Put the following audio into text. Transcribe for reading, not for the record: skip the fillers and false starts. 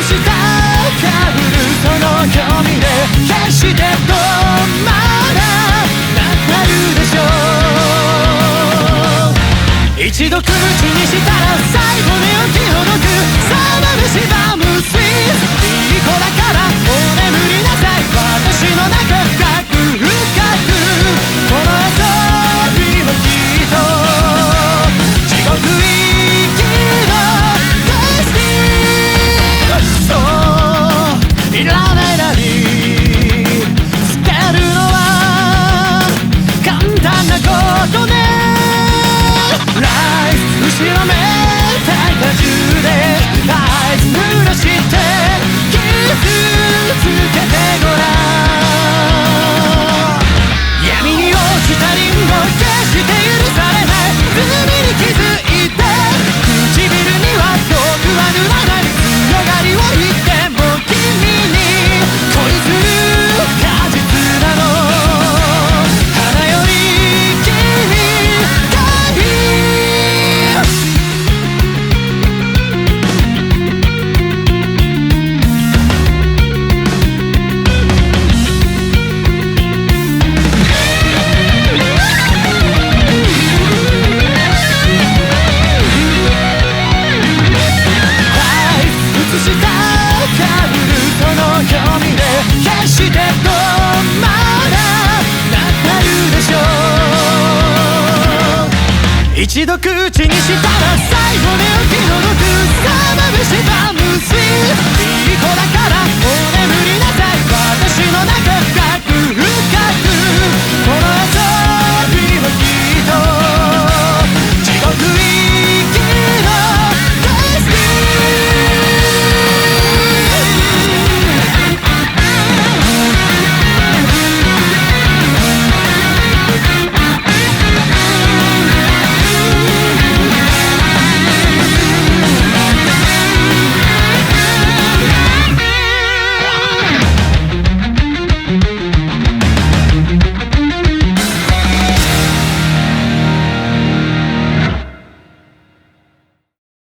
したかぶるその瞳で決して止まらなくなるでしょう。一度口にしたら最後に起きほどくサバムシバムスイーツいい子だからお眠りなさい。私の中深く深くこの遊びはきっと地獄行きのデスティそういらないなり捨てるのは簡単なことね。ライス後ろめたい果汁でアイス濡らして傷つけてごらん。闇に落ちたリンゴ決して許されない罪に気づいて唇には毒は塗らない強がりを言っても君に恋する果実なの花より君がいい。映したかぶるその瞳で決して止まらなくなるでしょう。一度口にしたら最後に起きほどくサバムシバムスイーツいい子だからお眠りなさい。私の中深く深くこの